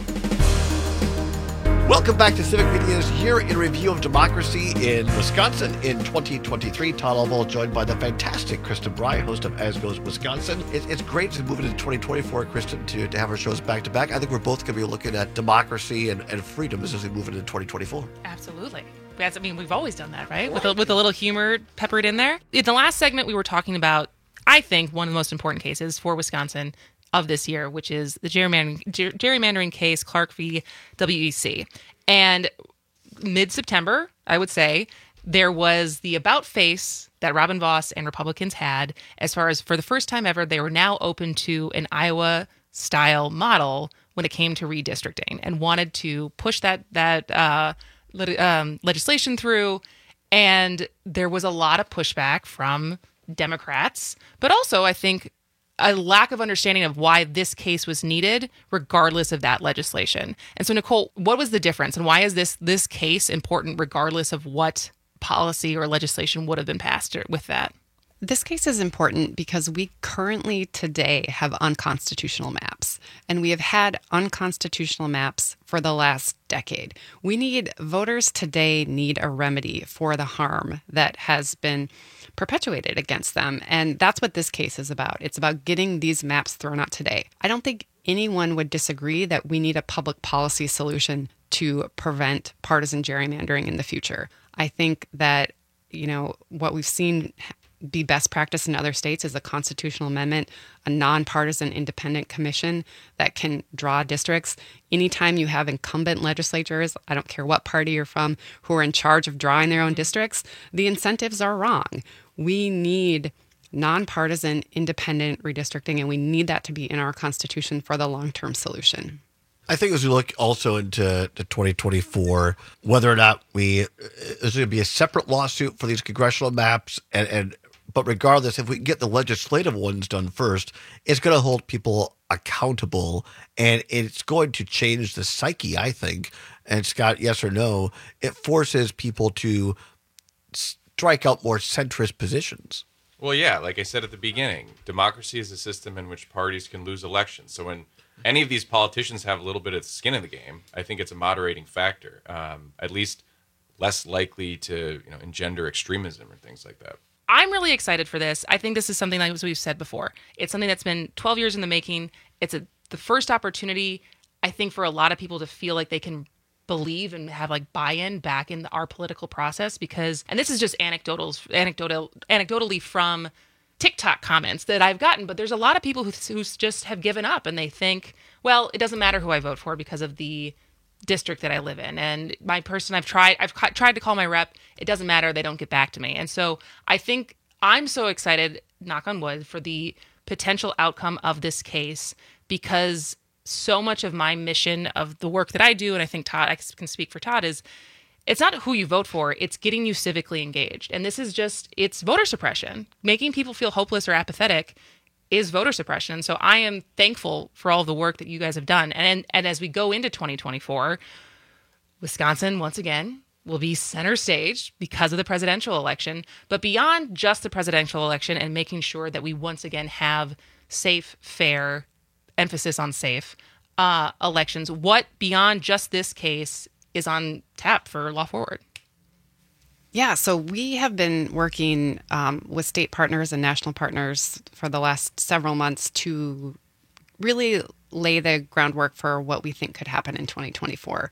Welcome back to Civic Media's Year in Review of Democracy in Wisconsin in 2023. Todd Alba, joined by the fantastic Kristen Bry, host of As Goes Wisconsin. It's great to move into 2024, Kristen, to have our shows back to back. I think we're both going to be looking at democracy and freedom as we move into 2024. Absolutely. I mean, we've always done that, right? With a little humor peppered in there. In the last segment, we were talking about, I think, one of the most important cases for Wisconsin of this year, which is the gerrymandering case, Clark v. WEC. And mid-September, I would say, there was the about face that Robin Vos and Republicans had as far as, for the first time ever, they were now open to an Iowa-style model when it came to redistricting and wanted to push that legislation through, and there was a lot of pushback from Democrats, but also I think a lack of understanding of why this case was needed regardless of that legislation. And so, Nicole, what was the difference, and why is this case important regardless of what policy or legislation would have been passed with that? This case is important because we currently today have unconstitutional maps, and we have had unconstitutional maps for the last decade. Voters today need a remedy for the harm that has been perpetuated against them, and that's what this case is about. It's about getting these maps thrown out today. I don't think anyone would disagree that we need a public policy solution to prevent partisan gerrymandering in the future. I think that, what we've seen be best practice in other states is a constitutional amendment, a nonpartisan independent commission that can draw districts. Anytime you have incumbent legislatures, I don't care what party you're from, who are in charge of drawing their own districts, the incentives are wrong. We need nonpartisan independent redistricting, and we need that to be in our Constitution for the long-term solution. I think as we look also into 2024, whether or not there's going to be a separate lawsuit for these congressional maps, but regardless, if we get the legislative ones done first, it's going to hold people accountable, and it's going to change the psyche, I think. And Scott, yes or no, it forces people to strike out more centrist positions. Well, yeah, like I said at the beginning, democracy is a system in which parties can lose elections. So when any of these politicians have a little bit of skin in the game, I think it's a moderating factor, at least less likely to engender extremism or things like that. I'm really excited for this. I think this is something like we've said before. It's something that's been 12 years in the making. It's the first opportunity, I think, for a lot of people to feel like they can believe and have buy-in back in our political process, because, and this is just anecdotally from TikTok comments that I've gotten, but there's a lot of people who just have given up, and they think, well, it doesn't matter who I vote for because of the district that I live in, and my person I've tried to call my rep, it doesn't matter, they don't get back to me. And so I think I'm so excited, knock on wood, for the potential outcome of this case, because so much of my mission of the work that I do, and I think Todd, I can speak for Todd, is it's not who you vote for, it's getting you civically engaged. And this is it's voter suppression. Making people feel hopeless or apathetic is voter suppression. So I am thankful for all of the work that you guys have done. And as we go into 2024, Wisconsin, once again, will be center stage because of the presidential election. But beyond just the presidential election and making sure that we once again have safe, fair, emphasis on safe elections, what beyond just this case is on tap for Law Forward? Yeah, so we have been working with state partners and national partners for the last several months to really lay the groundwork for what we think could happen in 2024.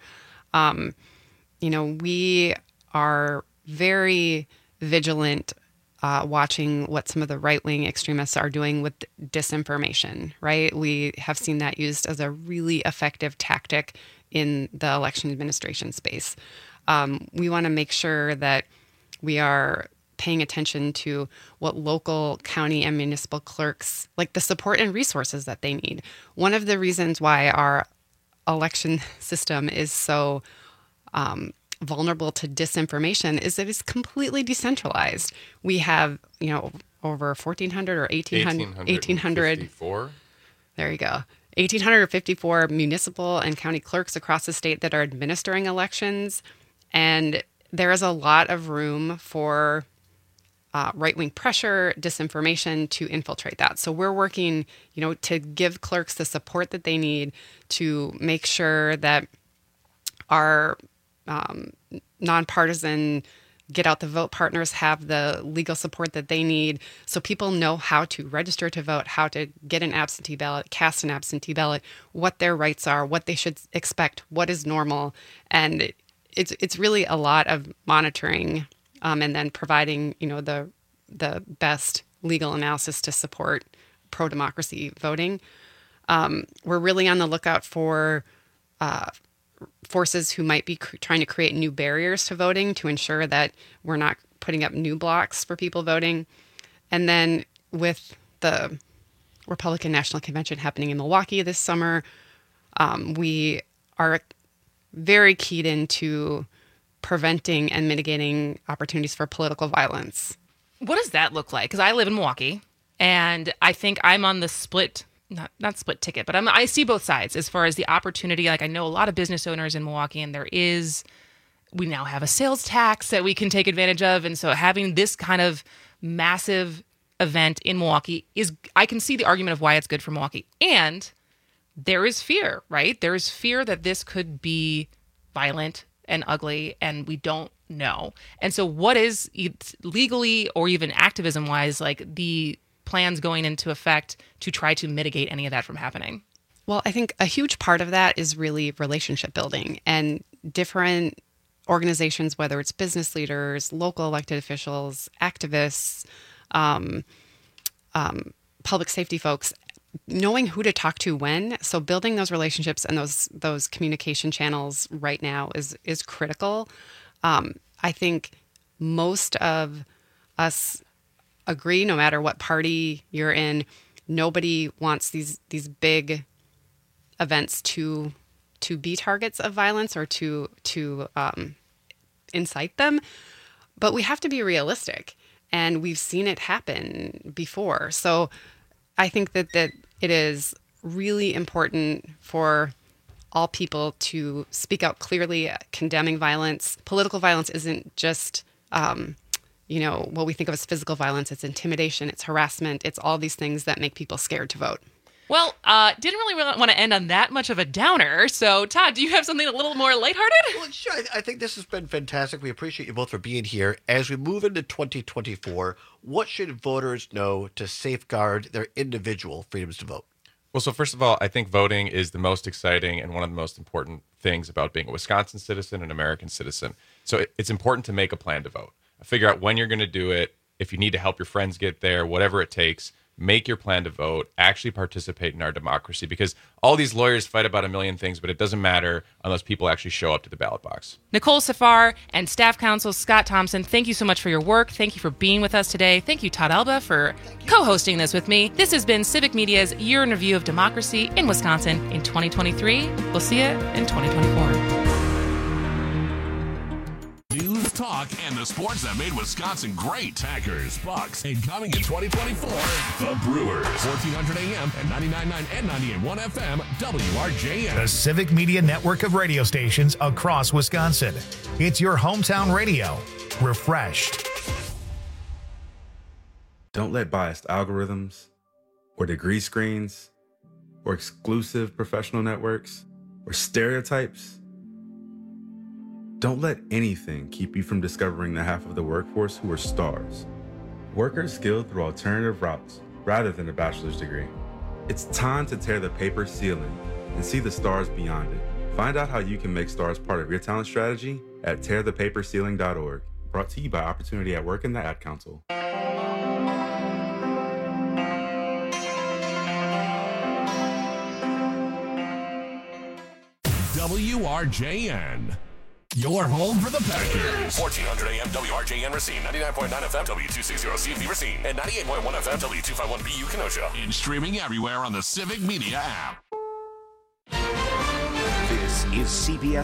We are very vigilant watching what some of the right-wing extremists are doing with disinformation, right? We have seen that used as a really effective tactic in the election administration space. We want to make sure that we are paying attention to what local, county, and municipal clerks, like the support and resources that they need. One of the reasons why our election system is so vulnerable to disinformation is that it's completely decentralized. We have, over 1,400 or 1,800. There you go. 1,854 municipal and county clerks across the state that are administering elections. And there is a lot of room for right-wing pressure, disinformation to infiltrate that. So we're working, to give clerks the support that they need to make sure that our nonpartisan get out the vote partners have the legal support that they need so people know how to register to vote, how to get an absentee ballot, cast an absentee ballot, what their rights are, what they should expect, what is normal. And it's really a lot of monitoring and then providing, the best legal analysis to support pro-democracy voting. We're really on the lookout for forces who might be trying to create new barriers to voting to ensure that we're not putting up new blocks for people voting. And then with the Republican National Convention happening in Milwaukee this summer, we are very keyed into preventing and mitigating opportunities for political violence. What does that look like? Because I live in Milwaukee, and I think I'm on the split not split ticket, but I see both sides as far as the opportunity. Like I know a lot of business owners in Milwaukee, and we now have a sales tax that we can take advantage of. And so having this kind of massive event in Milwaukee I can see the argument of why it's good for Milwaukee. And there is fear, right? There is fear that this could be violent and ugly, and we don't know. And so what is legally or even activism wise, like the plans going into effect to try to mitigate any of that from happening? Well, I think a huge part of that is really relationship building, and different organizations, whether it's business leaders, local elected officials, activists, public safety folks, knowing who to talk to when. So building those relationships and those communication channels right now is critical. I think most of us agree, no matter what party you're in, nobody wants these big events to be targets of violence or to incite them. But we have to be realistic, and we've seen it happen before. So I think that it is really important for all people to speak out clearly, condemning violence. Political violence isn't just what we think of as physical violence. It's intimidation, it's harassment, it's all these things that make people scared to vote. Well, didn't really want to end on that much of a downer. So, Todd, do you have something a little more lighthearted? Well, sure. I think this has been fantastic. We appreciate you both for being here. As we move into 2024, what should voters know to safeguard their individual freedoms to vote? Well, so first of all, I think voting is the most exciting and one of the most important things about being a Wisconsin citizen, an American citizen. So it's important to make a plan to vote. Figure out when you're going to do it. If you need to help your friends get there, whatever it takes, make your plan to vote, actually participate in our democracy, because all these lawyers fight about a million things, but it doesn't matter unless people actually show up to the ballot box. Nicole Safar and staff counsel Scott Thompson, thank you so much for your work. Thank you for being with us today. Thank you, Todd Alba, for co-hosting this with me. This has been Civic Media's Year in Review of Democracy in Wisconsin in 2023. We'll see you in 2024. and the sports that made Wisconsin great. Packers, Bucks, and coming in 2024, the Brewers. 1400 AM and 99.9 and 98.1 FM, WRJN. The Civic Media network of radio stations across Wisconsin. It's your hometown radio. Refreshed. Don't let biased algorithms or degree screens or exclusive professional networks or stereotypes. Don't let anything keep you from discovering the half of the workforce who are stars. Workers skilled through alternative routes rather than a bachelor's degree. It's time to tear the paper ceiling and see the stars beyond it. Find out how you can make stars part of your talent strategy at tearthepaperceiling.org. Brought to you by Opportunity at Work and the Ad Council. WRJN. Your home for the Packers. 1400 AM WRJN Racine, 99.9 FM W260 CFB Racine, and 98.1 FM W251BU Kenosha. And streaming everywhere on the Civic Media app. This is CBS